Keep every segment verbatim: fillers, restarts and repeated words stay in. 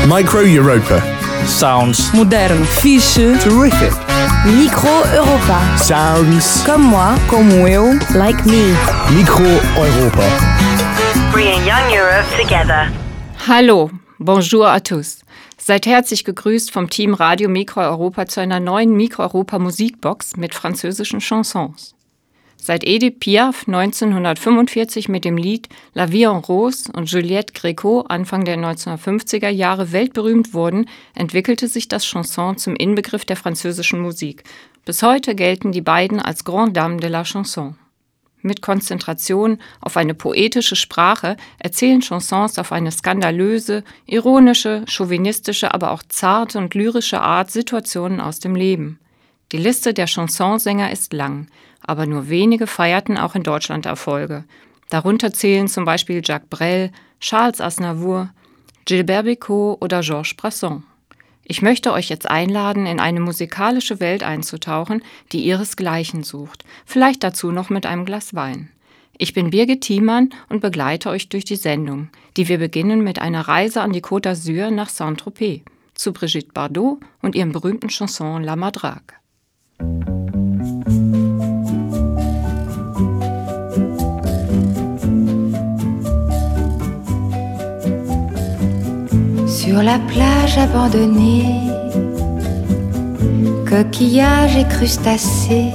Micro Europa. Sounds Moderno. Fixe. Terrific. Micro Europa. Sounds. Comme moi. Como eu. Like me. Micro Europa. Bringing young Europe together. Hallo, bonjour à tous. Seid herzlich gegrüßt vom Team Radio Micro Europa zu einer neuen Micro Europa Musikbox mit französischen Chansons. Seit Edith Piaf neunzehnhundertfünfundvierzig mit dem Lied La Vie en Rose und Juliette Gréco Anfang der neunzehnhundertfünfziger Jahre weltberühmt wurden, entwickelte sich das Chanson zum Inbegriff der französischen Musik. Bis heute gelten die beiden als Grandes Dames de la Chanson. Mit Konzentration auf eine poetische Sprache erzählen Chansons auf eine skandalöse, ironische, chauvinistische, aber auch zarte und lyrische Art Situationen aus dem Leben. Die Liste der Chansonsänger ist lang, aber nur wenige feierten auch in Deutschland Erfolge. Darunter zählen zum Beispiel Jacques Brel, Charles Aznavour, Gilbert Bécaud oder Georges Brassens. Ich möchte euch jetzt einladen, in eine musikalische Welt einzutauchen, die ihresgleichen sucht. Vielleicht dazu noch mit einem Glas Wein. Ich bin Birgit Thiemann und begleite euch durch die Sendung, die wir beginnen mit einer Reise an die Côte d'Azur nach Saint-Tropez, zu Brigitte Bardot und ihrem berühmten Chanson La Madrague. Sur la plage abandonnée, coquillages et crustacés,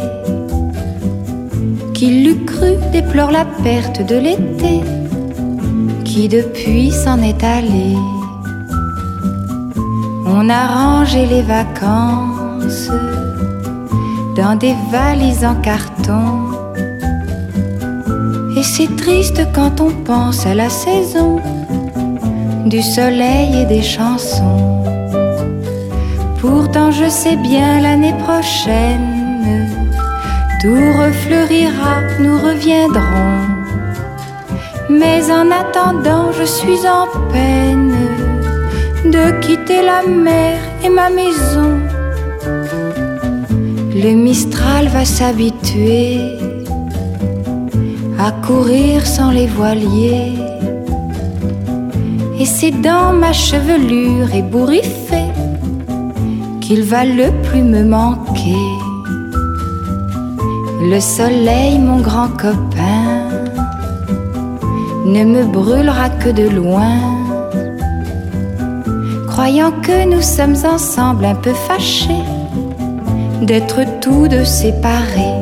qui l'eût cru déplore la perte de l'été, qui depuis s'en est allé. On a rangé les vacances dans des valises en carton, et c'est triste quand on pense à la saison du soleil et des chansons. Pourtant je sais bien l'année prochaine tout refleurira, nous reviendrons. Mais en attendant je suis en peine de quitter la mer et ma maison. Le Mistral va s'habituer à courir sans les voiliers, et c'est dans ma chevelure ébouriffée qu'il va le plus me manquer. Le soleil, mon grand copain, ne me brûlera que de loin, croyant que nous sommes ensemble un peu fâchés d'être tous deux séparés.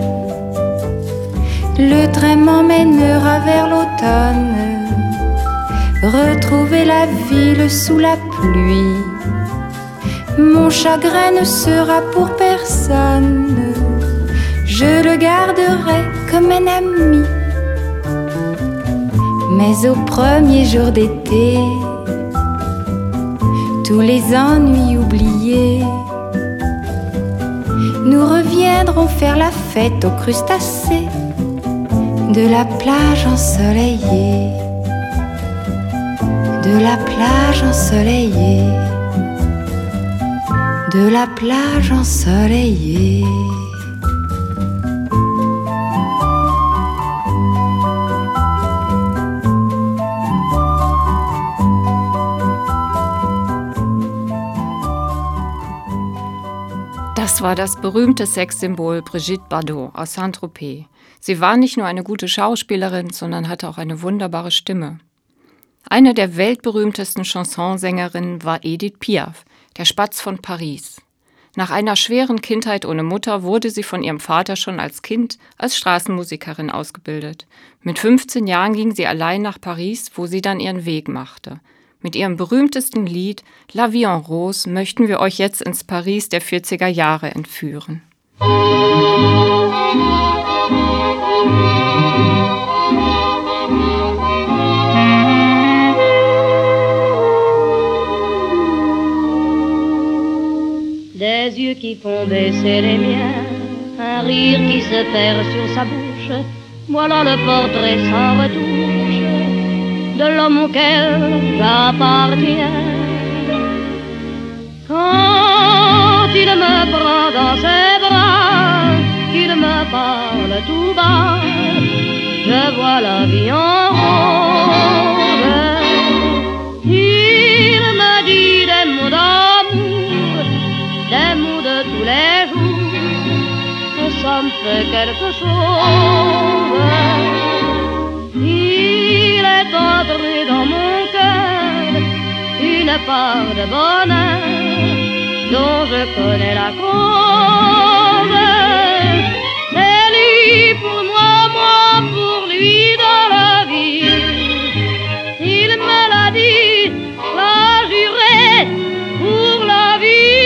Le train m'emmènera vers l'automne, retrouver la ville sous la pluie. Mon chagrin ne sera pour personne, je le garderai comme un ami. Mais au premier jour d'été, tous les ennuis oubliés, nous reviendrons faire la fête aux crustacés de la plage ensoleillée. De la plage ensoleillée, de la plage ensoleillée. Das war das berühmte Sexsymbol Brigitte Bardot aus Saint-Tropez. Sie war nicht nur eine gute Schauspielerin, sondern hatte auch eine wunderbare Stimme. Eine der weltberühmtesten Chansonsängerinnen war Edith Piaf, der Spatz von Paris. Nach einer schweren Kindheit ohne Mutter wurde sie von ihrem Vater schon als Kind als Straßenmusikerin ausgebildet. Mit fünfzehn Jahren ging sie allein nach Paris, wo sie dann ihren Weg machte. Mit ihrem berühmtesten Lied La Vie en Rose möchten wir euch jetzt ins Paris der vierziger Jahre entführen. Des yeux qui font baisser les miens, un rire qui se perd sur sa bouche, voilà le portrait sans retouche de l'homme auquel j'appartiens. Quand il me prend dans ses bras, qu'il me parle tout bas, je vois la vie en rose. Il me dit des fait quelque chose. Il est entré dans mon cœur une part de bonheur dont je connais la cause. C'est lui pour moi, moi pour lui dans la vie. Il me l'a dit, l'a juré pour la vie.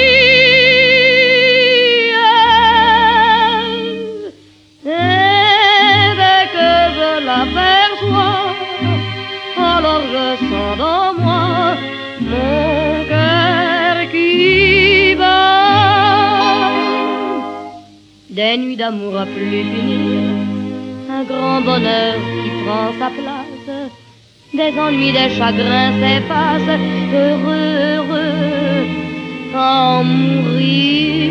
Et dès que je l'aperçois, alors je sens dans moi mon cœur qui bat. Des nuits d'amour à plus finir, un grand bonheur qui prend sa place. Des ennuis, des chagrins s'effacent, heureux, heureux, sans mourir.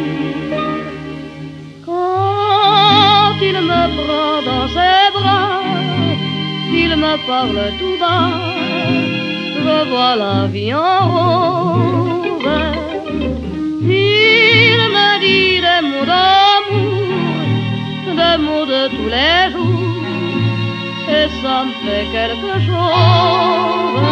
Quand il me prend dans ses bras, il me parle tout bas, je vois la vie en rose. Il me dit des mots d'amour, des mots de tous les jours, et ça me fait quelque chose.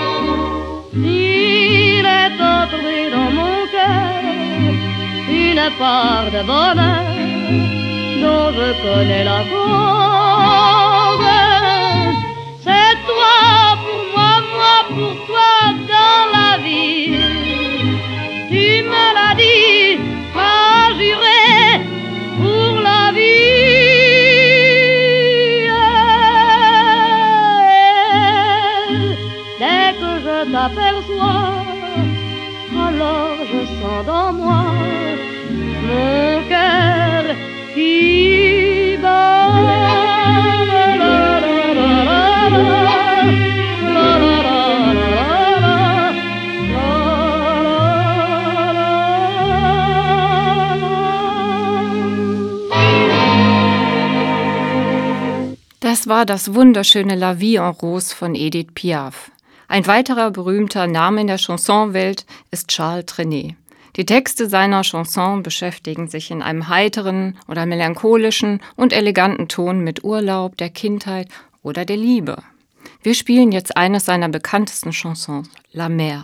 Il est entré dans mon cœur une part de bonheur dont je connais la cause. C'est toi pour moi, moi pour toi dans la vie. Tu me l'as dit, m'as juré pour la vie. Dès que je t'aperçois, alors je sens dans moi mon cœur qui bat. Das war das wunderschöne La Vie en Rose von Edith Piaf. Ein weiterer berühmter Name in der Chansonwelt ist Charles Trenet. Die Texte seiner Chanson beschäftigen sich in einem heiteren oder melancholischen und eleganten Ton mit Urlaub, der Kindheit oder der Liebe. Wir spielen jetzt eines seiner bekanntesten Chansons, La Mer.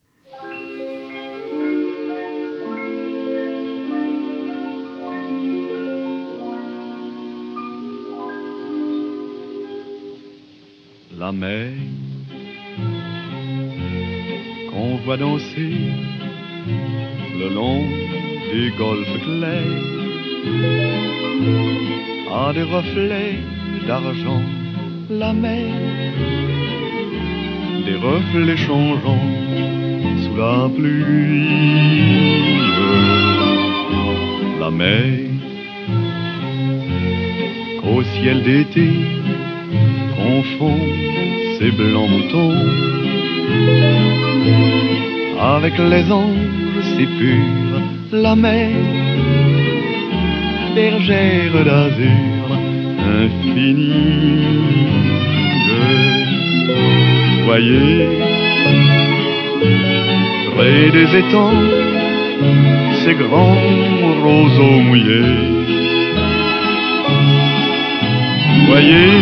La mer qu'on voit danser le long des golfes clairs a des reflets d'argent. La mer, des reflets changeants sous la pluie. La mer qu'au ciel d'été confond ses blancs moutons avec les anges si purs. La mer, bergère d'azur infinie. Voyez, près des étangs, ces grands roseaux mouillés. Voyez,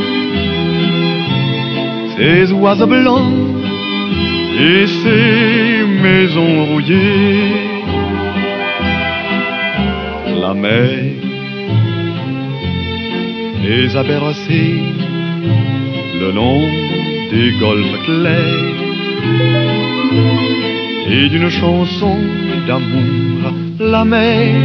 ces oiseaux blancs et ces maisons rouillées. La mer les a bercés le long des golfes clairs et d'une chanson d'amour. La mer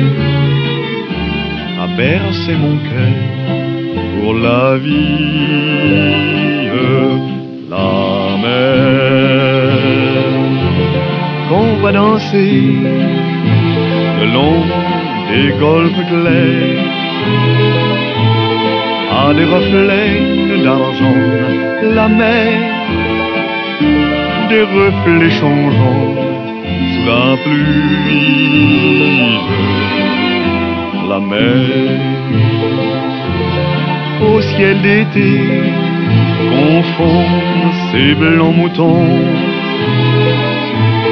a bercé mon cœur pour la vie. La mer qu'on va danser le long des golfes clairs a des reflets d'argent. La mer, des reflets changeants sous la pluie. La mer, au ciel d'été, confond ces blancs moutons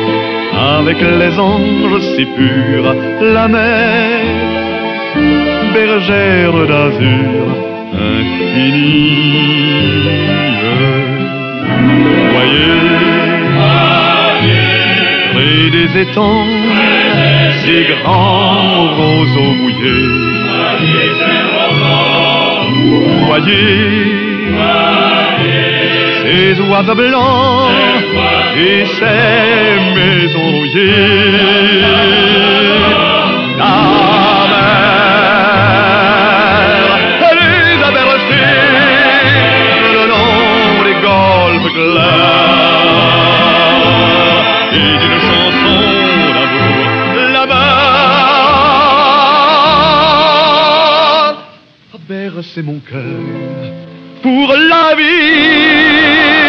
avec les anges si purs. La mer, bergère d'azur infinie. Voyez, près des étangs, ces grands roseaux mouillés. Voyez, ces oiseaux blancs et ces maisons rouillées. La mer, elle les a bercés le long des golfes clairs et d'une chanson d'amour là-bas a bercé mon cœur pour la vie.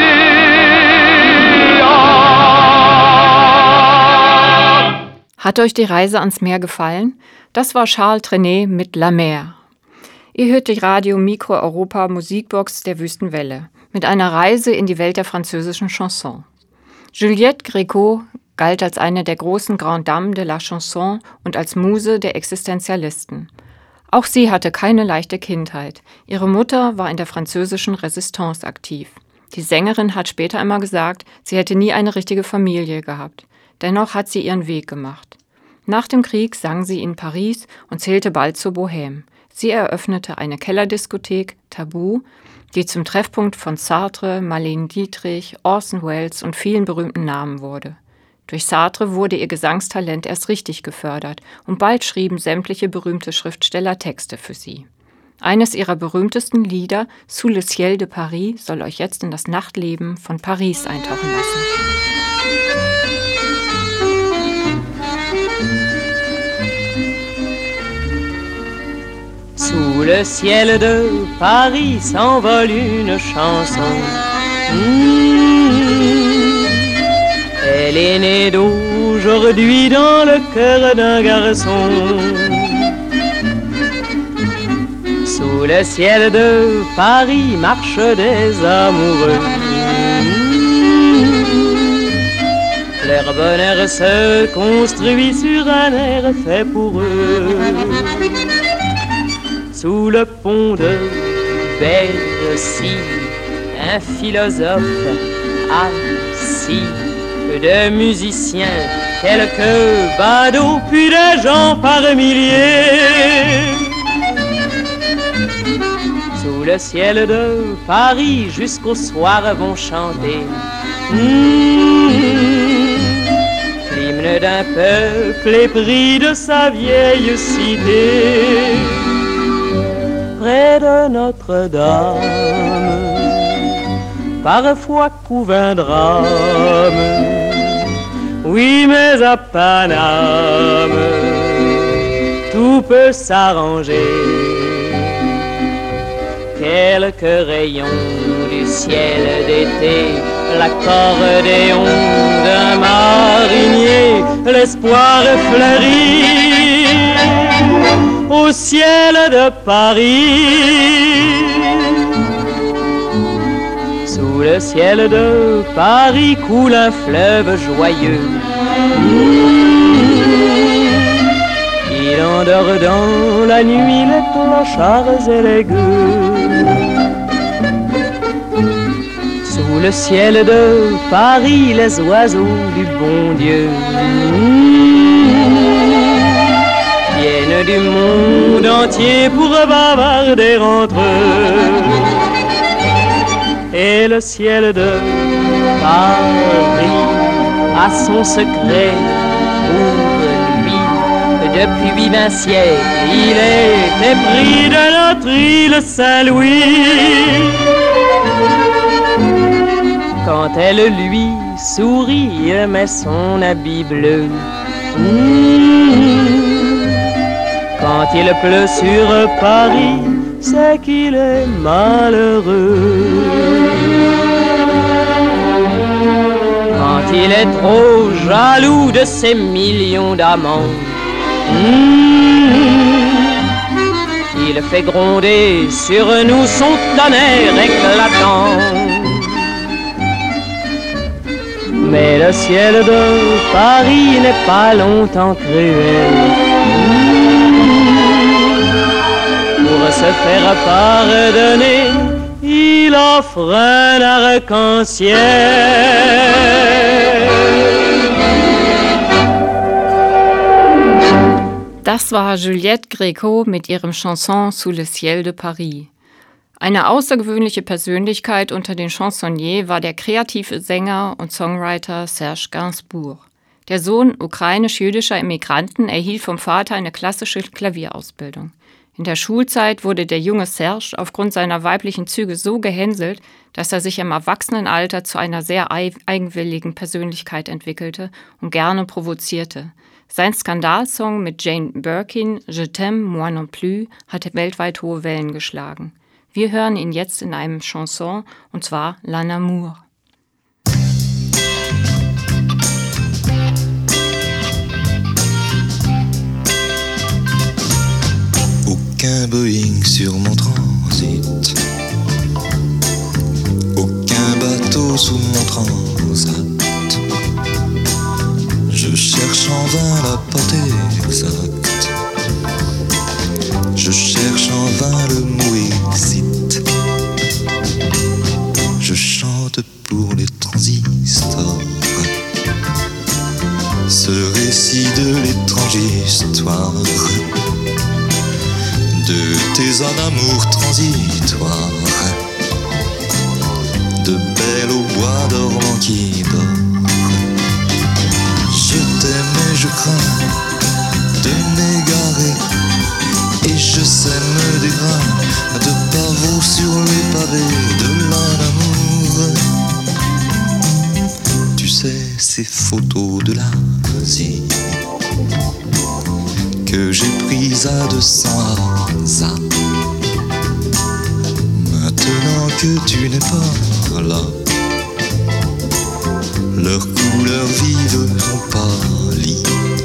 Hat euch die Reise ans Meer gefallen? Das war Charles Trenet mit La Mer. Ihr hört die Radio Mikro Europa Musikbox der Wüstenwelle mit einer Reise in die Welt der französischen Chanson. Juliette Gréco galt als eine der großen Grandes Dames de la Chanson und als Muse der Existenzialisten. Auch sie hatte keine leichte Kindheit. Ihre Mutter war in der französischen Resistance aktiv. Die Sängerin hat später einmal gesagt, sie hätte nie eine richtige Familie gehabt. Dennoch hat sie ihren Weg gemacht. Nach dem Krieg sang sie in Paris und zählte bald zur Bohème. Sie eröffnete eine Kellerdiskothek, Tabou, die zum Treffpunkt von Sartre, Marlene Dietrich, Orson Welles und vielen berühmten Namen wurde. Durch Sartre wurde ihr Gesangstalent erst richtig gefördert und bald schrieben sämtliche berühmte Schriftsteller Texte für sie. Eines ihrer berühmtesten Lieder, Sous le ciel de Paris, soll euch jetzt in das Nachtleben von Paris eintauchen lassen. Sous le ciel de Paris s'envole une chanson. Mmh. Elle est née d'aujourd'hui dans le cœur d'un garçon. Sous le ciel de Paris marchent des amoureux. Mmh. Leur bonheur se construit sur un air fait pour eux. Sous le pont de Bercy, un philosophe assis, de musiciens, quelques badauds, puis des gens par milliers. Sous le ciel de Paris, jusqu'au soir vont chanter mmh, l'hymne d'un peuple épris de sa vieille cité. Près de Notre-Dame, parfois couve un drame. Oui, mais à Paname, tout peut s'arranger. Quelques rayons du ciel d'été, l'accordéon d'un marinier, l'espoir fleuri au ciel de Paris. Sous le ciel de Paris coule un fleuve joyeux. Il endort dans la nuit les clochards et les gueux. Sous le ciel de Paris les oiseaux du bon Dieu viennent du monde entier pour bavarder entre eux. Et le ciel de Paris a son secret pour lui. Depuis vingt siècles, il est épris de notre île Saint-Louis. Quand elle lui sourit, met son habit bleu. Mmh. Quand il pleut sur Paris, c'est qu'il est malheureux. Quand il est trop jaloux de ses millions d'amants, mmh, il fait gronder sur nous son tonnerre éclatant. Mais le ciel de Paris n'est pas longtemps cruel. se faire pardonner, il offre un arc-en-ciel. Das war Juliette Gréco mit ihrem Chanson Sous le ciel de Paris. Eine außergewöhnliche Persönlichkeit unter den Chansonniers war der kreative Sänger und Songwriter Serge Gainsbourg. Der Sohn ukrainisch-jüdischer Immigranten erhielt vom Vater eine klassische Klavierausbildung. In der Schulzeit wurde der junge Serge aufgrund seiner weiblichen Züge so gehänselt, dass er sich im Erwachsenenalter zu einer sehr eigenwilligen Persönlichkeit entwickelte und gerne provozierte. Sein Skandalsong mit Jane Birkin, Je t'aime, moi non plus, hatte weltweit hohe Wellen geschlagen. Wir hören ihn jetzt in einem Chanson, und zwar L'un amour. Aucun Boeing sur mon transit, aucun bateau sous mon transat. Je cherche en vain la portée exacte, je cherche en vain le mot exit. Je chante pour les transistors ce récit de l'étrange histoire de tes en amour transitoires, de belles au bois dormant qui dort. Je t'aime et je crains de m'égarer, et je sème des grains de pavots sur les pavés de l'un amour. Tu sais, ces photos de l'Asie que j'ai prises à deux cents hasards. Maintenant que tu n'es pas là, leurs couleurs vives ont pâli.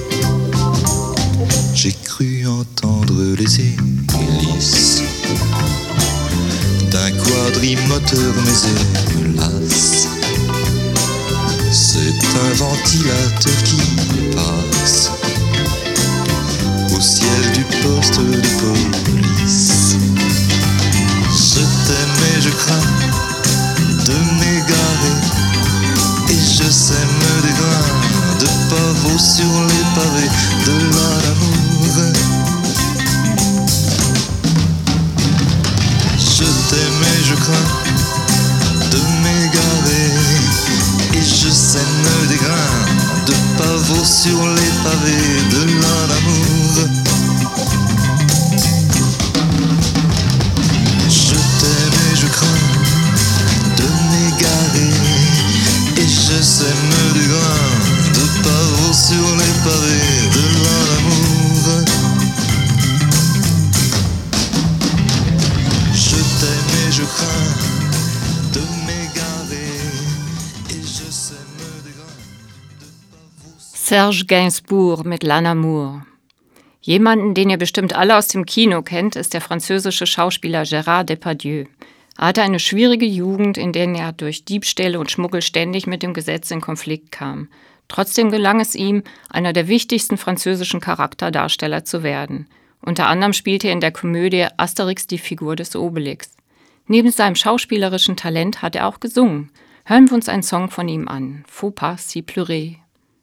J'ai cru entendre les hélices d'un quadrimoteur, mais hélas, c'est un ventilateur qui passe au ciel du poste de police. Je t'aime et je crains de m'égarer, et je sème des grains de pavots sur les pavés de l'amour. Je t'aime et je crains de m'égarer, et je sème des grains de pavots sur les pavés de l'amour. Je t'aime et je crains de m'égarer, et je sème des grains de pavots sur les pavés de l'amour. Je t'aime et je crains de m'égarer, et je sème des grains de pavots. Serge Gainsbourg mit L'un amour. Jemanden, den ihr bestimmt alle aus dem Kino kennt, ist der französische Schauspieler Gérard Depardieu. Er hatte eine schwierige Jugend, in der er durch Diebstähle und Schmuggel ständig mit dem Gesetz in Konflikt kam. Trotzdem gelang es ihm, einer der wichtigsten französischen Charakterdarsteller zu werden. Unter anderem spielte er in der Komödie Asterix die Figur des Obelix. Neben seinem schauspielerischen Talent hat er auch gesungen. Hören wir uns einen Song von ihm an. Faut pas s'y pleurer.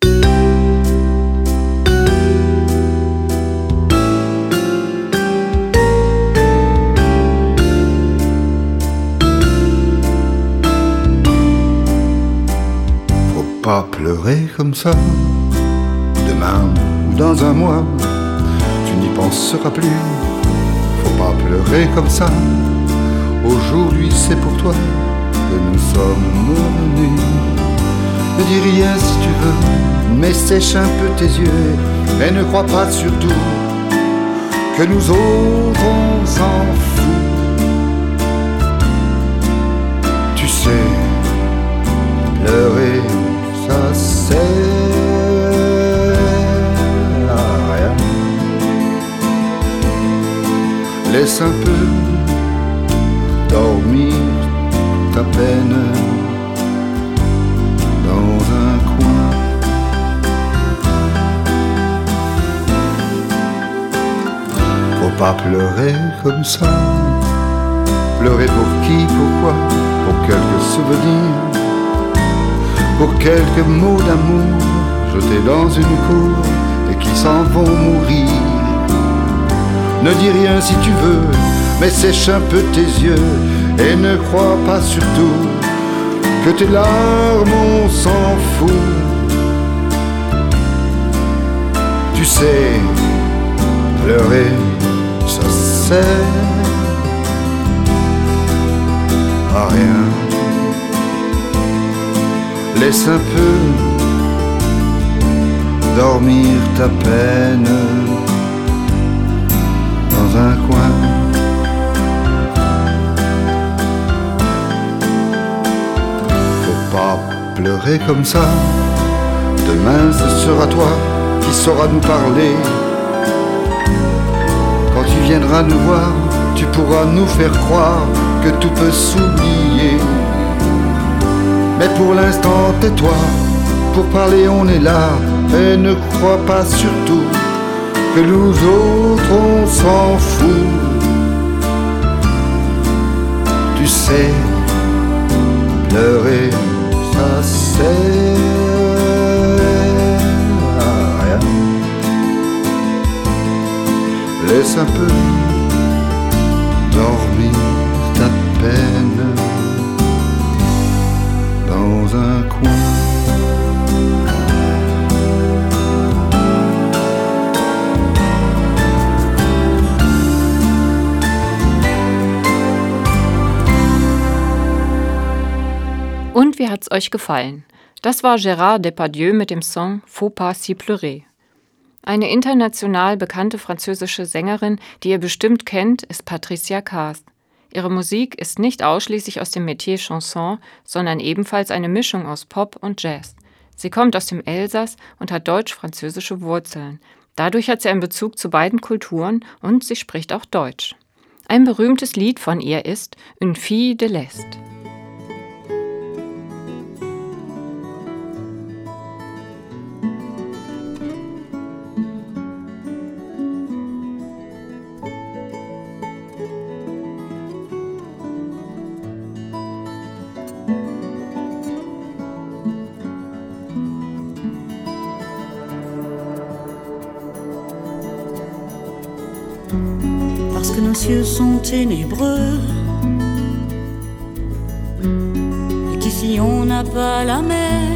Pas pleurer comme ça, demain ou dans un mois, tu n'y penseras plus. Faut pas pleurer comme ça, aujourd'hui c'est pour toi que nous sommes venus. Ne dis rien si tu veux, mais sèche un peu tes yeux, mais ne crois pas surtout que nous autres on s'en fout. Tu sais, pleurer ça sert à rien. Laisse un peu dormir ta peine dans un coin. Faut pas pleurer comme ça. Pleurer pour qui, pourquoi? Pour quelques souvenirs, pour quelques mots d'amour jetés dans une cour et qui s'en vont mourir. Ne dis rien si tu veux, mais sèche un peu tes yeux et ne crois pas surtout que tes larmes on s'en fout. Tu sais, pleurer, ça sert à rien. Laisse un peu dormir ta peine dans un coin. Faut pas pleurer comme ça. Demain ce sera toi qui sauras nous parler. Quand tu viendras nous voir, tu pourras nous faire croire que tout peut s'oublier. Mais pour l'instant tais-toi, pour parler on est là. Et ne crois pas surtout que nous autres on s'en fout. Tu sais, pleurer ça sert à rien. Laisse un peu dormir ta peine dans un coin. Und wie hat's euch gefallen? Das war Gérard Depardieu mit dem Song Faut pas s'y pleurer. Eine international bekannte französische Sängerin, die ihr bestimmt kennt, ist Patricia Kaas. Ihre Musik ist nicht ausschließlich aus dem Metier Chanson, sondern ebenfalls eine Mischung aus Pop und Jazz. Sie kommt aus dem Elsass und hat deutsch-französische Wurzeln. Dadurch hat sie einen Bezug zu beiden Kulturen und sie spricht auch Deutsch. Ein berühmtes Lied von ihr ist Une fille de l'Est. Parce que nos cieux sont ténébreux et qu'ici on n'a pas la mer.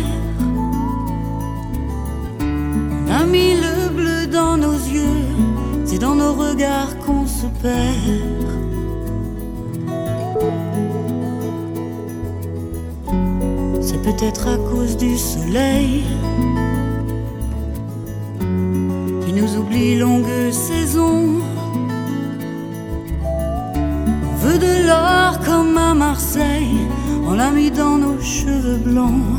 On a mis le bleu dans nos yeux, c'est dans nos regards qu'on se perd. C'est peut-être à cause du soleil qui nous oublie longue saison. On veut de l'or comme à Marseille, on l'a mis dans nos cheveux blancs.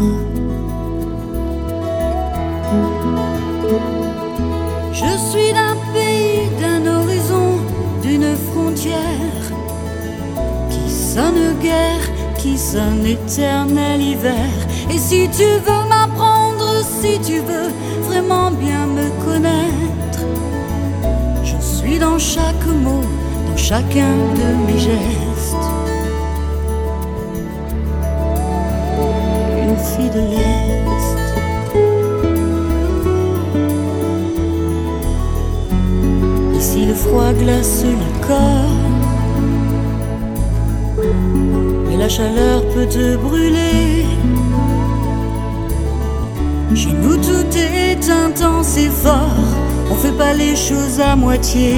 Je suis d'un pays, d'un horizon, d'une frontière qui sonne guerre, qui sonne éternel hiver. Et si tu veux m'apprendre, si tu veux vraiment bien me connaître, je suis dans chaque mot, dans chacun de mes gestes. Une fille de l'Est. Ici le froid glace le corps, mais la chaleur peut te brûler. Chez nous tout est intense et fort, on fait pas les choses à moitié.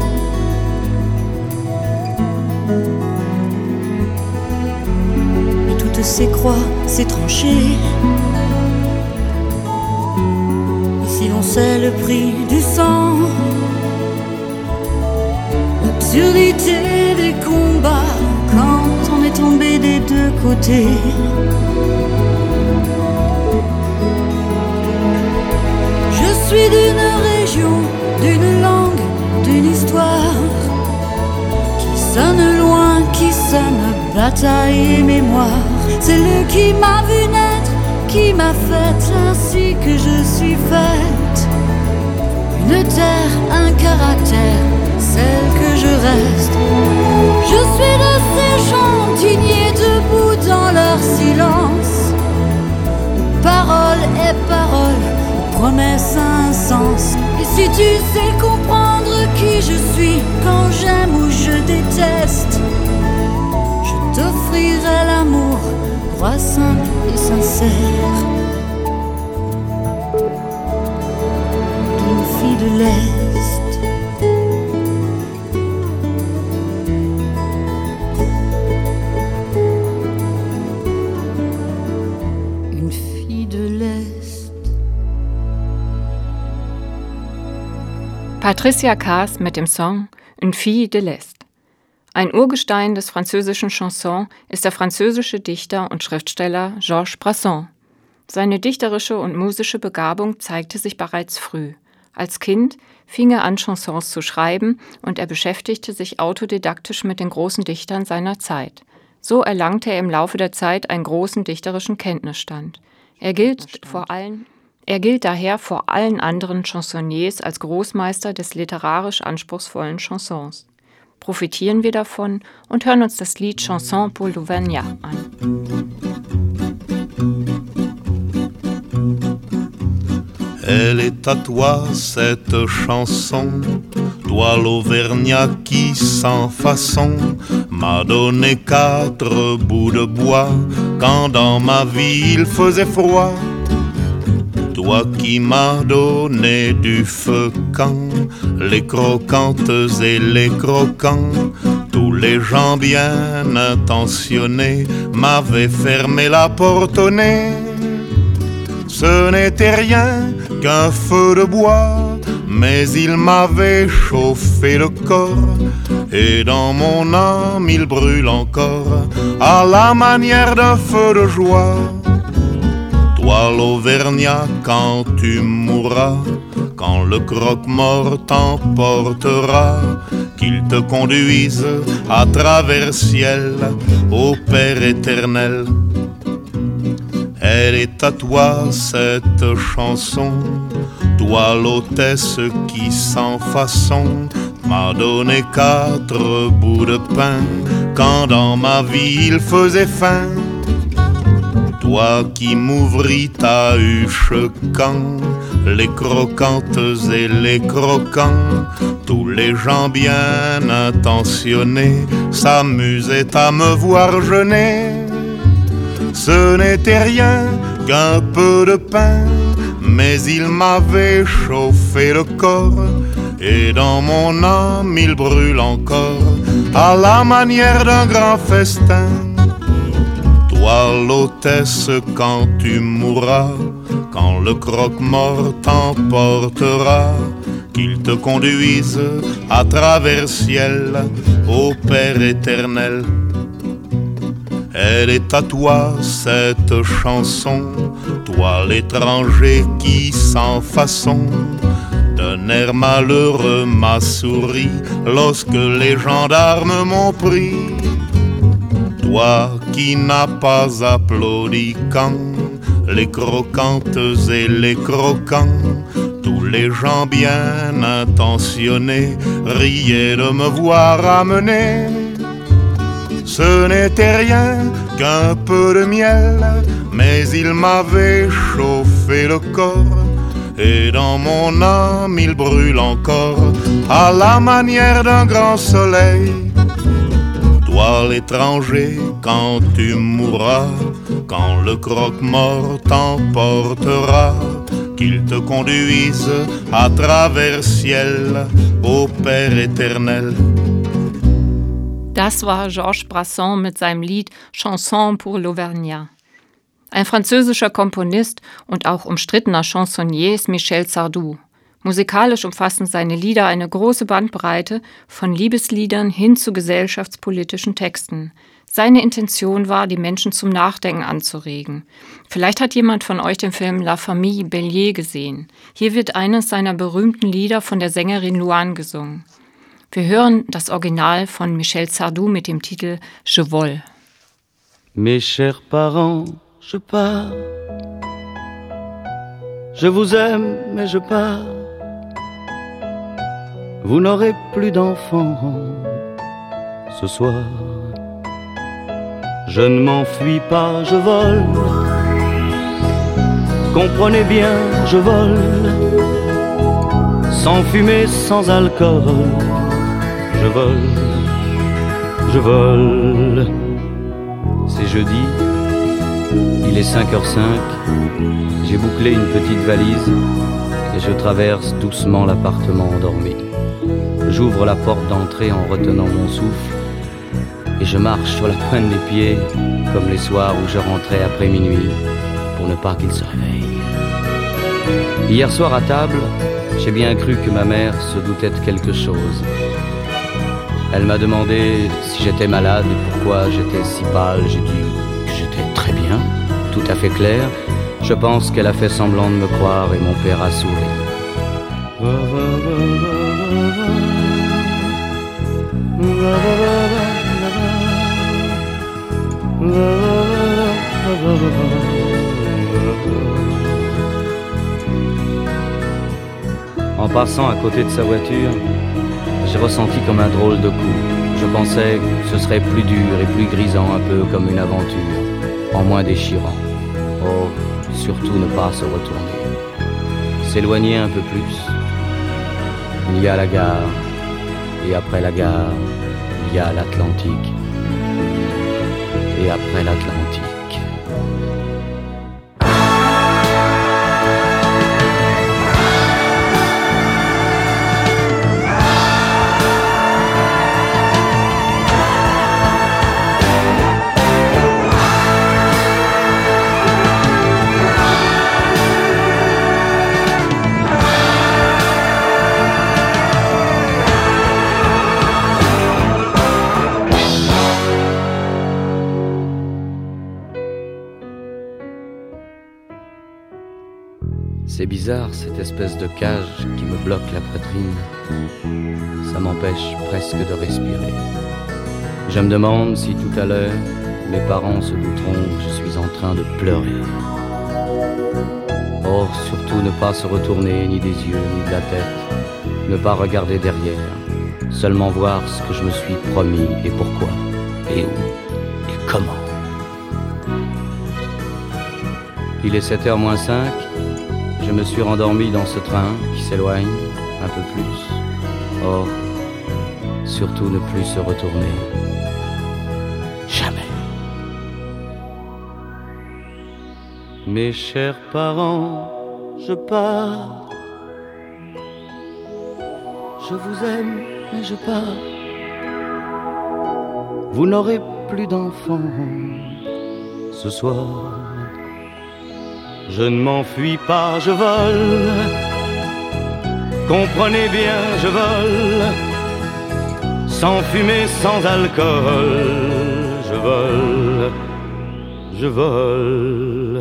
Et toutes ces croix, ces tranchées, ici on sait le prix du sang. L'absurdité des combats quand on est tombé des deux côtés. Je suis d'une région, d'une langue, d'une histoire qui sonne loin, qui sonne bataille et mémoire. C'est lui qui m'a vu naître, qui m'a faite ainsi que je suis faite. Une terre, un caractère, celle que je reste. Je suis de ces gens dignes debout dans leur silence. Parole est parole, promesse a un sens. Et si tu sais comprendre qui je suis quand j'aime ou je déteste, je t'offrirai l'amour, roi simple et sincère, d'une fille de l'Est. Une fille de l'Est. Patricia Kaas mit dem Song Une fille de l'Est. Ein Urgestein des französischen Chanson ist der französische Dichter und Schriftsteller Georges Brassens. Seine dichterische und musische Begabung zeigte sich bereits früh. Als Kind fing er an, Chansons zu schreiben und er beschäftigte sich autodidaktisch mit den großen Dichtern seiner Zeit. So erlangte er im Laufe der Zeit einen großen dichterischen Kenntnisstand. Er gilt vor allem Er gilt daher vor allen anderen Chansonniers als Großmeister des literarisch anspruchsvollen Chansons. Profitieren wir davon und hören uns das Lied Chanson pour l'Auvergnat an. Elle est à toi cette chanson, toi l'Auvergnat qui sans façon m'a donné quatre bouts de bois quand dans ma vie il faisait froid. Toi qui m'as donné du feu quand les croquantes et les croquants, tous les gens bien intentionnés m'avaient fermé la porte au nez. Ce n'était rien qu'un feu de bois, mais il m'avait chauffé le corps, et dans mon âme il brûle encore à la manière d'un feu de joie. Toi l'Auvergnat, quand tu mourras, quand le croque-mort t'emportera, qu'il te conduise à travers ciel au Père éternel. Elle est à toi cette chanson, toi l'hôtesse qui sans façon m'a donné quatre bouts de pain quand dans ma vie il faisait faim. Toi qui m'ouvris ta huche quand les croquantes et les croquants, tous les gens bien intentionnés s'amusaient à me voir jeûner. Ce n'était rien qu'un peu de pain, mais il m'avait chauffé le corps, et dans mon âme il brûle encore à la manière d'un grand festin. Toi l'hôtesse, quand tu mourras, quand le croque-mort t'emportera, qu'il te conduise à travers ciel au Père éternel. Elle est à toi cette chanson, toi l'étranger qui sans façon d'un air malheureux m'a souri lorsque les gendarmes m'ont pris. Toi qui n'as pas applaudi quand les croquantes et les croquants, tous les gens bien intentionnés riaient de me voir amener. Ce n'était rien qu'un peu de miel, mais il m'avait chauffé le corps, et dans mon âme il brûle encore à la manière d'un grand soleil. Toi l'étranger, quand tu mourras, quand le croque-mort t'emportera, qu'il te conduise à travers ciel au Père éternel. Das war Georges Brassens mit seinem Lied Chanson pour l'Auvergnat. Ein französischer Komponist und auch umstrittener Chansonnier ist Michel Sardou. Musikalisch umfassen seine Lieder eine große Bandbreite von Liebesliedern hin zu gesellschaftspolitischen Texten. Seine Intention war, die Menschen zum Nachdenken anzuregen. Vielleicht hat jemand von euch den Film La Famille Bélier gesehen. Hier wird eines seiner berühmten Lieder von der Sängerin Louane gesungen. Wir hören das Original von Michel Sardou mit dem Titel Je vole. Mes chers parents, je pars. Je vous aime, mais je pars. Vous n'aurez plus d'enfants ce soir. Je ne m'enfuis pas, je vole. Comprenez bien, je vole. Sans fumée, sans alcool. Je vole, je vole. C'est jeudi, il est cinq heures cinq. J'ai bouclé une petite valise et je traverse doucement l'appartement endormi. J'ouvre la porte d'entrée en retenant mon souffle et je marche sur la pointe des pieds comme les soirs où je rentrais après minuit pour ne pas qu'il se réveille. Hier soir à table, j'ai bien cru que ma mère se doutait de quelque chose. Elle m'a demandé si j'étais malade et pourquoi j'étais si pâle. J'ai dit que j'étais très bien, tout à fait clair. Je pense qu'elle a fait semblant de me croire et mon père a souri. En passant à côté de sa voiture, j'ai ressenti comme un drôle de coup. Je pensais que ce serait plus dur et plus grisant, un peu comme une aventure, en moins déchirant. Oh, surtout ne pas se retourner. S'éloigner un peu plus. Il y a la gare, et après la gare, il y a l'Atlantique. Et après l'Atlantique. C'est bizarre, cette espèce de cage qui me bloque la poitrine. Ça m'empêche presque de respirer. Je me demande si tout à l'heure, mes parents se douteront que je suis en train de pleurer. Oh, surtout ne pas se retourner ni des yeux, ni de la tête. Ne pas regarder derrière. Seulement voir ce que je me suis promis et pourquoi, et où, et comment. Il est sept heures moins cinq. Je me suis rendormi dans ce train qui s'éloigne un peu plus. Oh, surtout ne plus se retourner. Jamais. Mes chers parents, je pars. Je vous aime, mais je pars. Vous n'aurez plus d'enfants ce soir. Je ne m'enfuis pas, je vole. Comprenez bien, je vole. Sans fumée, sans alcool. Je vole, je vole.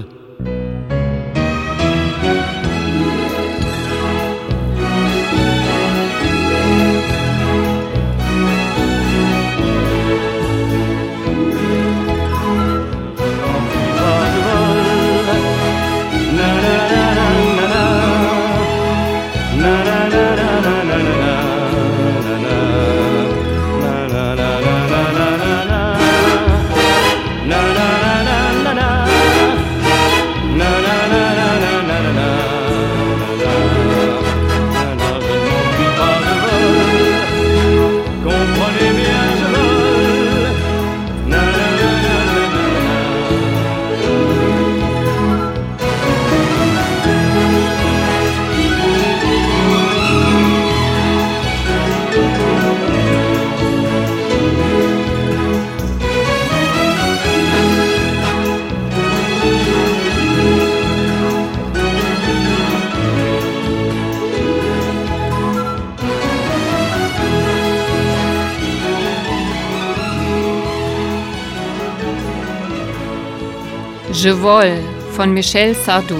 Je vole von Michel Sardou.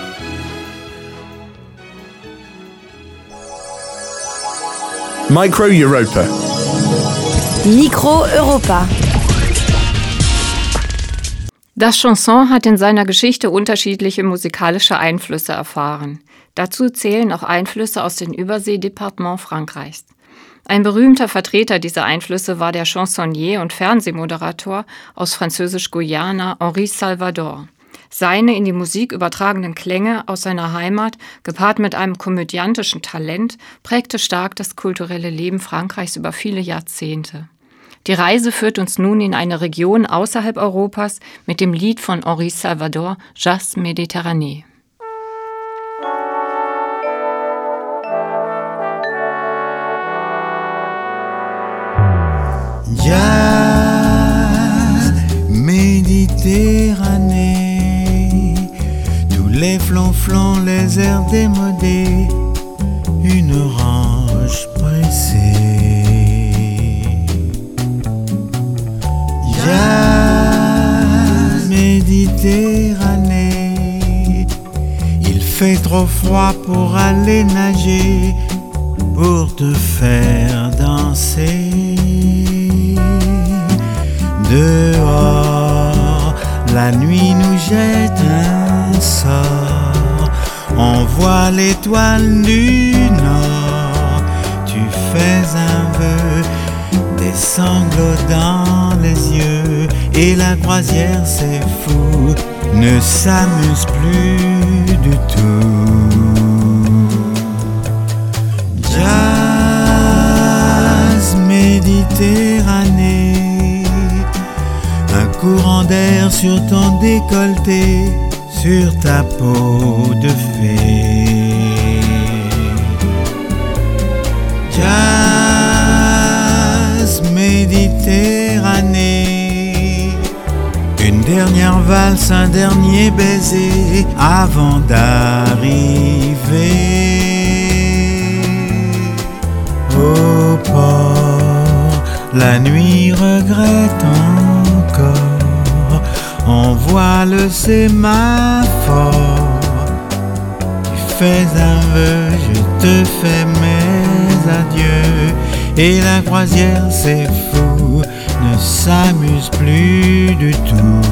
Micro Europa. Micro Europa. Das Chanson hat in seiner Geschichte unterschiedliche musikalische Einflüsse erfahren. Dazu zählen auch Einflüsse aus den Überseedepartements Frankreichs. Ein berühmter Vertreter dieser Einflüsse war der Chansonnier und Fernsehmoderator aus Französisch-Guyana Henri Salvador. Seine in die Musik übertragenen Klänge aus seiner Heimat, gepaart mit einem komödiantischen Talent, prägte stark das kulturelle Leben Frankreichs über viele Jahrzehnte. Die Reise führt uns nun in eine Region außerhalb Europas mit dem Lied von Henri Salvador, Jazz Méditerranée. Jazz Méditerranée, tous les flonflons, les airs démodés, une orange pressée. Jazz Méditerranée, il fait trop froid pour aller nager, pour te faire danser. Dehors, la nuit nous jette un sort, on voit l'étoile du nord. Tu fais un vœu, des sanglots dans les yeux, et la croisière c'est fou, ne s'amuse plus du tout. Jazz Méditerranée, un courant d'air sur ton décolleté, sur ta peau de fée. Jazz Méditerranée, une dernière valse, un dernier baiser avant d'arriver au port. La nuit regrette encore, on voit le sémaphore. Tu fais un vœu, je te fais mes adieux, et la croisière c'est fou, ne s'amuse plus du tout.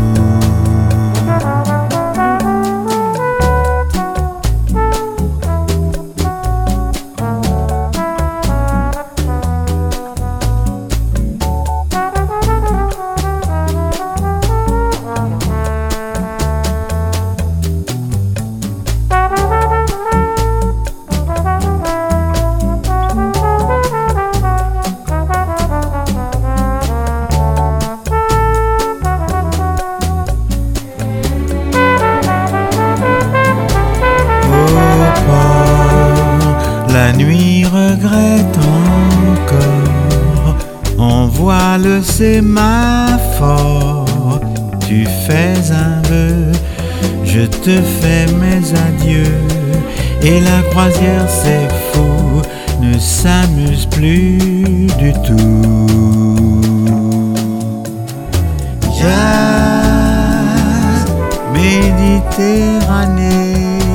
La nuit regrette encore, on voit le sémaphore. Tu fais un vœu, je te fais mes adieux, et la croisière c'est fou, ne s'amuse plus du tout. Jazz Méditerranée,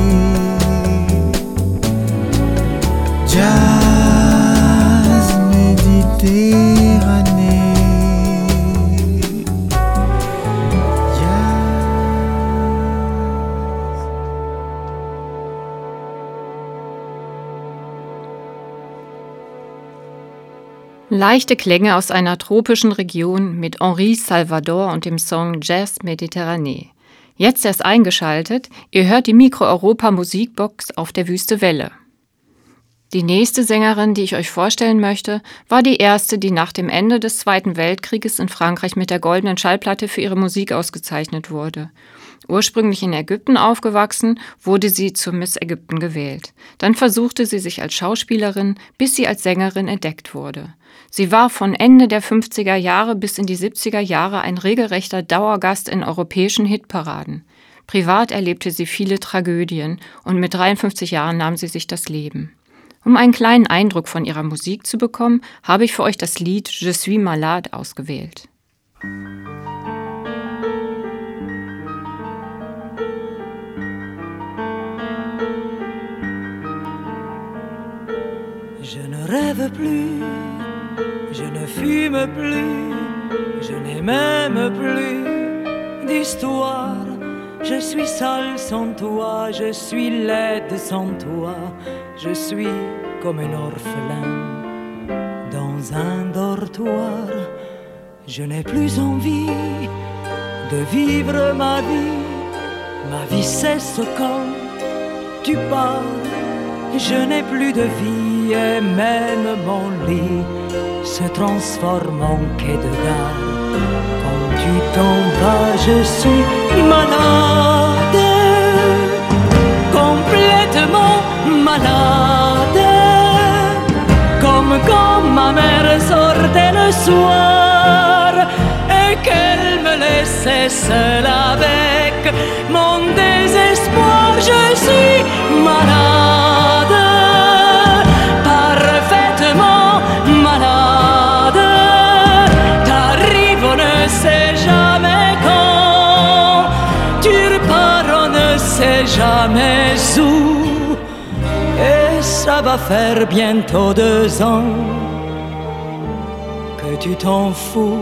Jazz Méditerranée, Leichte Klänge aus einer tropischen Region mit Henri Salvador und dem Song Jazz Méditerranée. Jetzt erst eingeschaltet, ihr hört die Mikro-Europa-Musikbox auf der Wüste Welle. Die nächste Sängerin, die ich euch vorstellen möchte, war die erste, die nach dem Ende des Zweiten Weltkrieges in Frankreich mit der Goldenen Schallplatte für ihre Musik ausgezeichnet wurde. Ursprünglich in Ägypten aufgewachsen, wurde sie zur Miss Ägypten gewählt. Dann versuchte sie sich als Schauspielerin, bis sie als Sängerin entdeckt wurde. Sie war von Ende der fünfziger Jahre bis in die siebziger Jahre ein regelrechter Dauergast in europäischen Hitparaden. Privat erlebte sie viele Tragödien und mit dreiundfünfzig Jahren nahm sie sich das Leben. Um einen kleinen Eindruck von ihrer Musik zu bekommen, habe ich für euch das Lied Je suis malade ausgewählt. Je ne rêve plus, je ne fume plus, je n'ai même plus d'histoire. Je suis seule sans toi, je suis laide sans toi, je suis comme un orphelin un dortoir. Je n'ai plus envie de vivre ma vie. Ma vie cesse quand tu pars. Je n'ai plus de vie et même mon lit se transforme en quai de gare. Quand tu t'en vas, je suis malade, complètement malade, comme quand ma mère sortait le soir et qu'elle me laissait seule avec mon désespoir. Je suis malade, parfaitement malade. T'arrives, on ne sait jamais quand. Tu repars, on ne sait jamais où. Et ça va faire bientôt deux ans que tu t'en fous.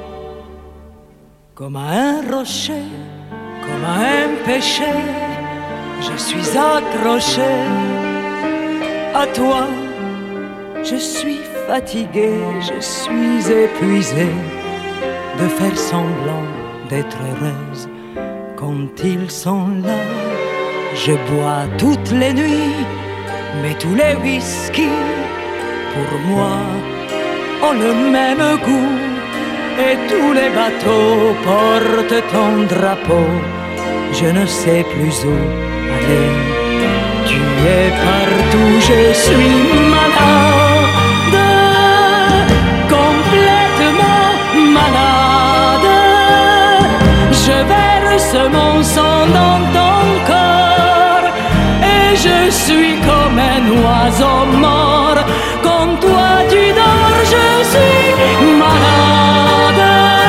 Comme à un rocher, comme à un péché, je suis accroché à toi. Je suis fatigué, je suis épuisé de faire semblant d'être heureuse. Quand ils sont là, je bois toutes les nuits, mais tous les whisky, pour moi, ont le même goût. Et tous les bateaux portent ton drapeau. Je ne sais plus où aller. Tu es partout, je suis malade, complètement malade. Je verse mon sang dans ton corps et je suis comme un oiseau mort. Quand toi tu dors, je suis malade,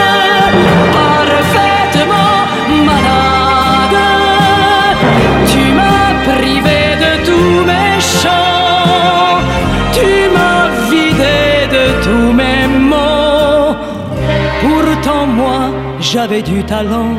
parfaitement malade. Tu m'as privé de tous mes chants, tu m'as vidé de tous mes mots. Pourtant moi j'avais du talent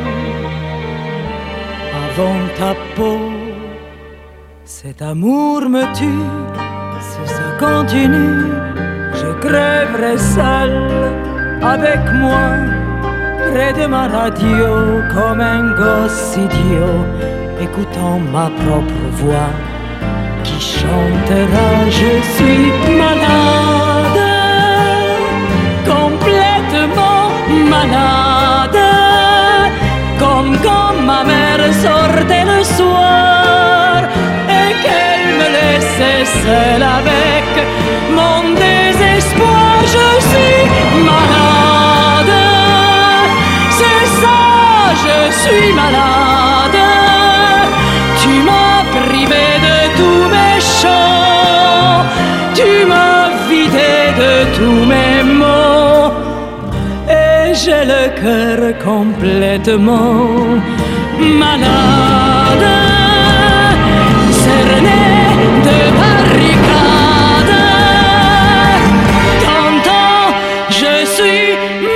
avant ta peau. Cet amour me tue, si ça continue, je crèverai seul avec moi, près de ma radio, comme un gosse idiot, écoutant ma propre voix qui chantera. Je suis malade, complètement malade, comme quand ma mère sortait le soir et qu'elle me laissait seule avec mon désespoir. Je suis malade, c'est ça, je suis malade. Tu m'as privé de tous mes chants, tu m'as vidé de tous mes mots, et j'ai le cœur complètement malade, cerné de barricades. T'entends, je suis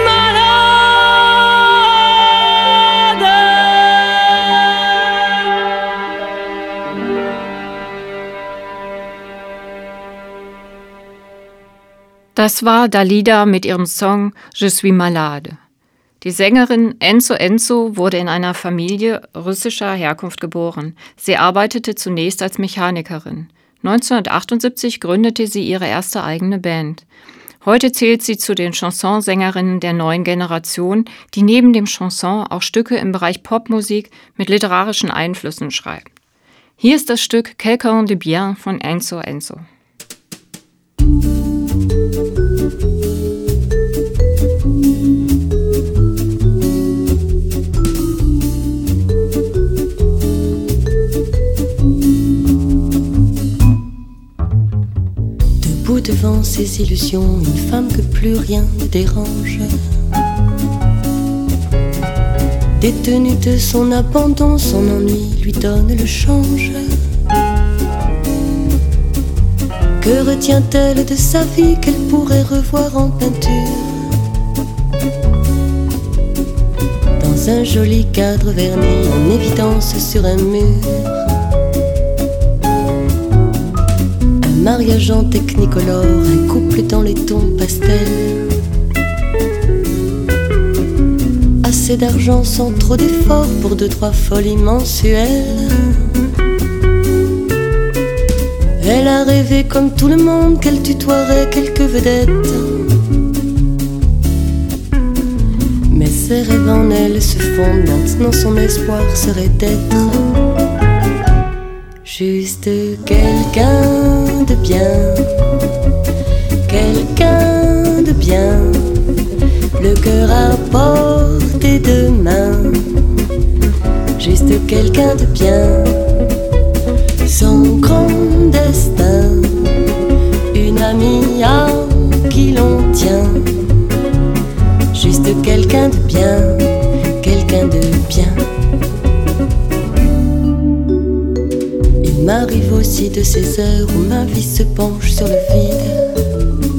Das war Dalida mit ihrem Song Je suis malade. Die Sängerin Enzo Enzo wurde in einer Familie russischer Herkunft geboren. Sie arbeitete zunächst als Mechanikerin. neunzehnhundertachtundsiebzig gründete sie ihre erste eigene Band. Heute zählt sie zu den Chansonsängerinnen der neuen Generation, die neben dem Chanson auch Stücke im Bereich Popmusik mit literarischen Einflüssen schreiben. Hier ist das Stück Quelqu'un de bien von Enzo Enzo. Debout devant ses illusions, une femme que plus rien ne dérange, détenue de son abandon, son ennui lui donne le change. Que retient-elle de sa vie qu'elle pourrait revoir en peinture, dans un joli cadre verni en évidence sur un mur? Un mariage en technicolore, un couple dans les tons pastels. Assez d'argent sans trop d'efforts pour deux, trois folies mensuelles. Elle a rêvé comme tout le monde qu'elle tutoierait quelques vedettes. Mais ses rêves en elle se fondent, maintenant son espoir serait d'être juste quelqu'un de bien, quelqu'un de bien, le cœur à portée de main, juste quelqu'un de bien, son grand destin, une amie à qui l'on tient, juste quelqu'un de bien, quelqu'un de bien. Il m'arrive aussi de ces heures où ma vie se penche sur le vide.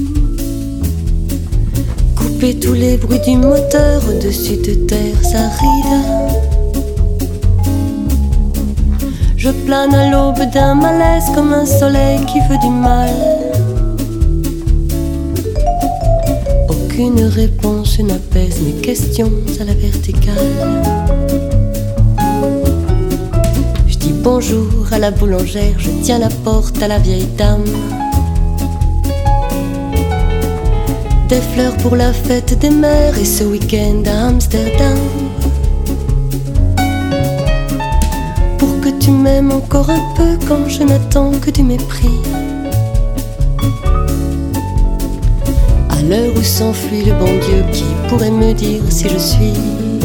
Couper tous les bruits du moteur au-dessus de terres arides. Je plane à l'aube d'un malaise comme un soleil qui veut du mal. Aucune réponse n'apaise mes questions à la verticale. Bonjour à la boulangère, je tiens la porte à la vieille dame. Des fleurs pour la fête des mères et ce week-end à Amsterdam. Pour que tu m'aimes encore un peu quand je n'attends que du mépris. À l'heure où s'enfuit le bon Dieu, qui pourrait me dire si je suis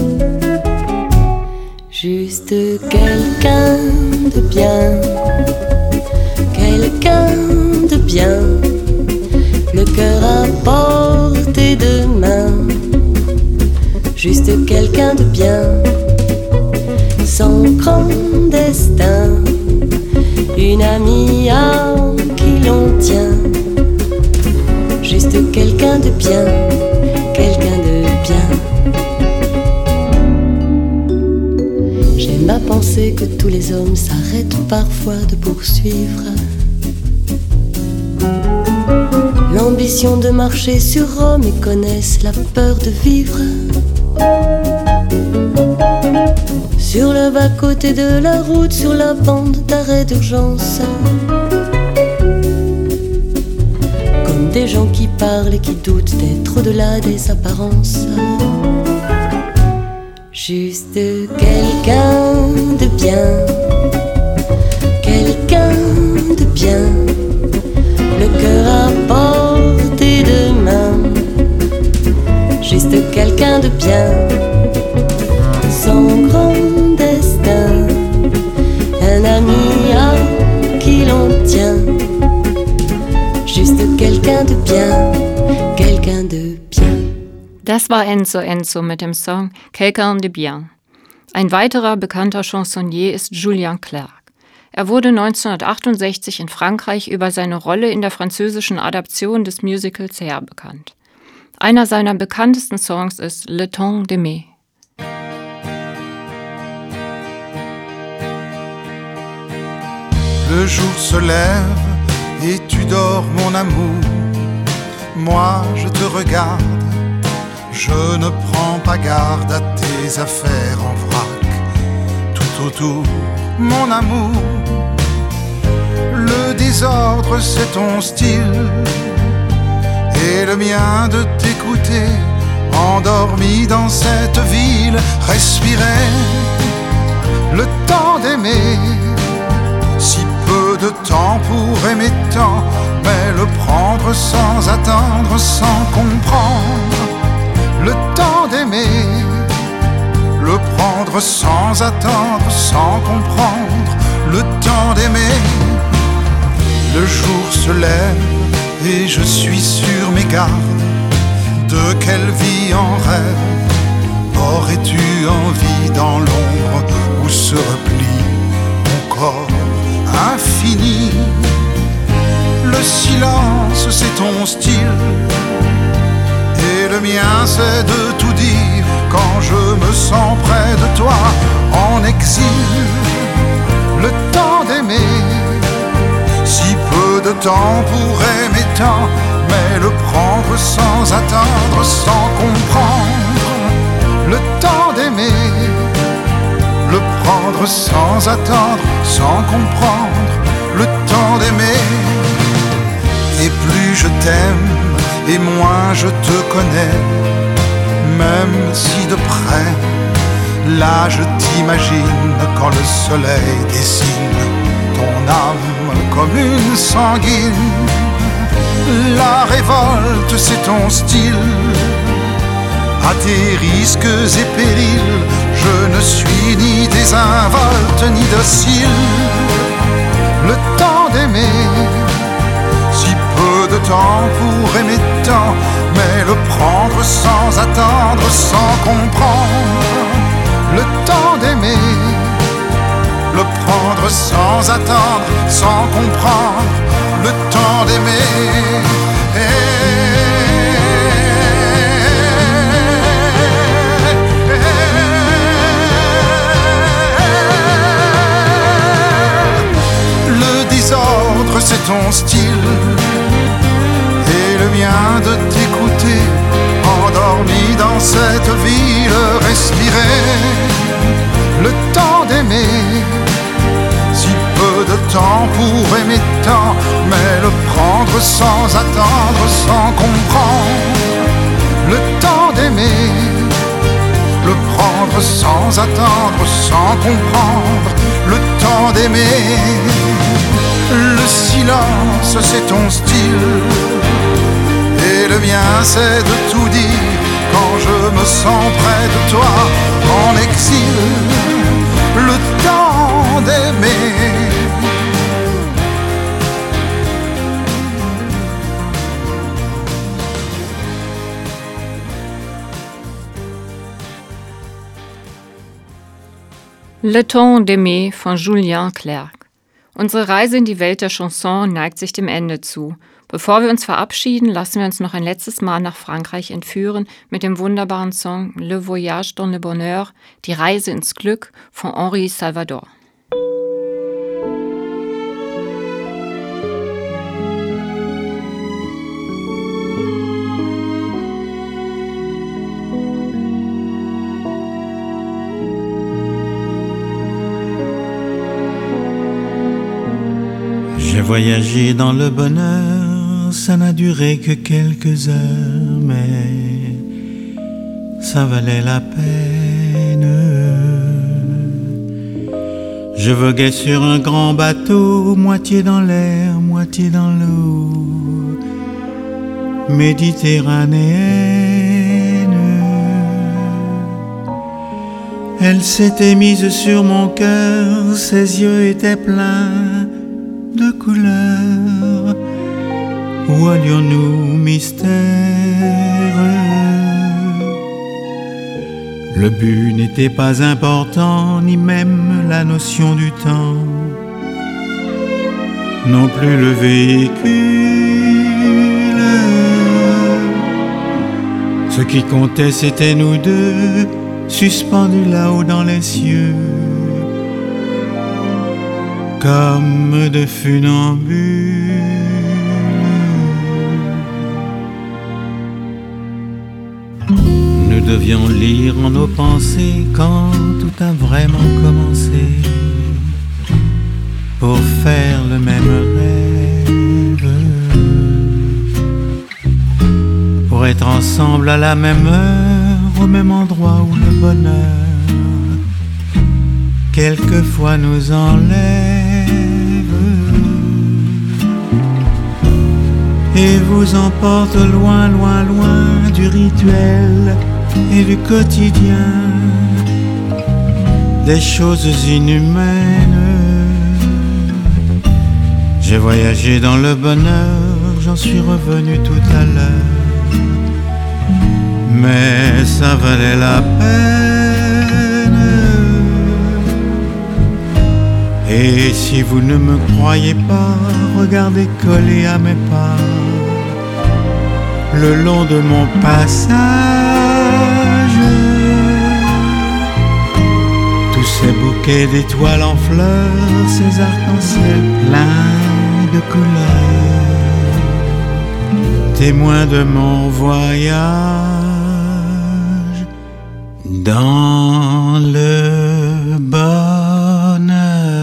juste quelqu'un de bien, quelqu'un de bien, le cœur à portée de main, juste quelqu'un de bien, son grand destin, une amie à qui l'on tient, juste quelqu'un de bien, quelqu'un de bien. À penser que tous les hommes s'arrêtent parfois de poursuivre l'ambition de marcher sur Rome et connaissent la peur de vivre sur le bas-côté de la route, sur la bande d'arrêt d'urgence, comme des gens qui parlent et qui doutent d'être au-delà des apparences. Juste quelqu'un de bien, quelqu'un de bien, le cœur à portée de main, juste quelqu'un de bien, son grand destin, un ami à qui l'on tient, juste quelqu'un de bien, quelqu'un de bien. Das war Enzo Enzo mit dem Song Quelqu'un de bien. Ein weiterer bekannter Chansonnier ist Julien Clerc. Er wurde neunzehnhundertachtundsechzig in Frankreich über seine Rolle in der französischen Adaption des Musicals Hair bekannt. Einer seiner bekanntesten Songs ist Le Temps d'aimer. Le jour se lève et tu dors mon amour. Moi je te regarde. Je ne prends pas garde à tes affaires en vrac. Tout autour, mon amour. Le désordre c'est ton style et le mien de t'écouter. Endormi dans cette ville, respirer le temps d'aimer. Si peu de temps pour aimer tant, mais le prendre sans attendre, sans comprendre. Le temps d'aimer, le prendre sans attendre, sans comprendre. Le temps d'aimer. Le jour se lève et je suis sur mes gardes. De quelle vie en rêve aurais-tu envie dans l'ombre où se replie mon corps infini? Le silence c'est ton style et le mien c'est de tout dire quand je me sens près de toi en exil. Le temps d'aimer, si peu de temps pour aimer tant, mais le prendre sans attendre, sans comprendre le temps d'aimer. Le prendre sans attendre, sans comprendre le temps d'aimer. Et plus je t'aime, et moins je te connais, même si de près, là je t'imagine quand le soleil dessine ton âme comme une sanguine. La révolte c'est ton style, à tes risques et périls, je ne suis ni désinvolte ni docile. Le temps d'aimer, si peu de temps pour aimer tant, mais le prendre sans attendre, sans comprendre le temps d'aimer. Le prendre sans attendre, sans comprendre le temps d'aimer. Le désordre c'est ton style, et le mien de t'écouter, endormi dans cette ville, respirer le temps d'aimer. Si peu de temps pour aimer tant, mais le prendre sans attendre, sans comprendre le temps d'aimer. Le prendre sans attendre, sans comprendre le temps d'aimer. Le silence c'est ton style, et le mien c'est de tout dire quand je me sens près de toi en exil. Le temps d'aimer. Le temps d'aimer von Julien Clerc. Unsere Reise in die Welt der Chanson neigt sich dem Ende zu. Bevor wir uns verabschieden, lassen wir uns noch ein letztes Mal nach Frankreich entführen mit dem wunderbaren Song Le Voyage dans le Bonheur, die Reise ins Glück von Henri Salvador. J'ai voyagé dans le bonheur, ça n'a duré que quelques heures, mais ça valait la peine. Je voguais sur un grand bateau, moitié dans l'air, moitié dans l'eau méditerranéenne. Elle s'était mise sur mon cœur, ses yeux étaient pleins de couleurs. Où allions-nous, mystère? Le but n'était pas important, ni même la notion du temps, non plus le véhicule. Ce qui comptait, c'était nous deux, suspendus là-haut dans les cieux, comme de funambules. Nous devions lire en nos pensées quand tout a vraiment commencé, pour faire le même rêve, pour être ensemble à la même heure, au même endroit où le bonheur quelquefois nous enlève et vous emporte loin, loin, loin du rituel et du quotidien, des choses inhumaines. J'ai voyagé dans le bonheur, j'en suis revenu tout à l'heure, mais ça valait la peine. Et si vous ne me croyez pas, regardez collé à mes pas, le long de mon passage, tous ces bouquets d'étoiles en fleurs, ces arcs-en-ciel pleins de couleurs. témoin de mon voyage dans le bonheur.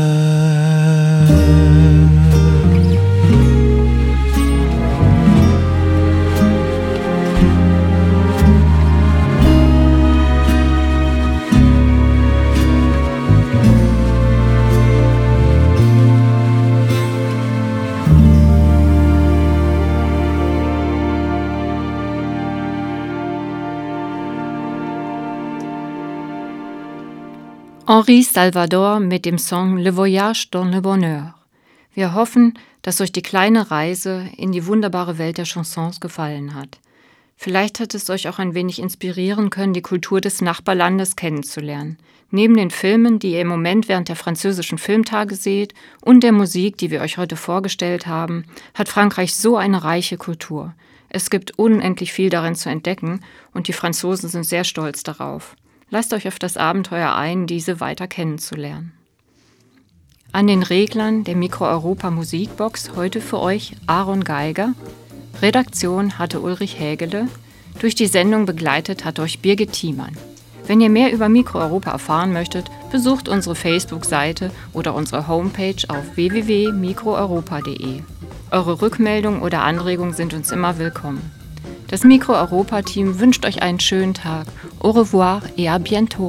Henri Salvador mit dem Song Le Voyage dans le Bonheur. Wir hoffen, dass euch die kleine Reise in die wunderbare Welt der Chansons gefallen hat. Vielleicht hat es euch auch ein wenig inspirieren können, die Kultur des Nachbarlandes kennenzulernen. Neben den Filmen, die ihr im Moment während der französischen Filmtage seht, und der Musik, die wir euch heute vorgestellt haben, hat Frankreich so eine reiche Kultur. Es gibt unendlich viel darin zu entdecken und die Franzosen sind sehr stolz darauf. Lasst euch auf das Abenteuer ein, diese weiter kennenzulernen. An den Reglern der Mikro Europa Musikbox heute für euch Aaron Geiger. Redaktion hatte Ulrich Hägele. Durch die Sendung begleitet hat euch Birgit Thiemann. Wenn ihr mehr über Mikro Europa erfahren möchtet, besucht unsere Facebook-Seite oder unsere Homepage auf w w w punkt mikro europa punkt de. Eure Rückmeldungen oder Anregungen sind uns immer willkommen. Das Mikro-Europa-Team wünscht euch einen schönen Tag. Au revoir et à bientôt.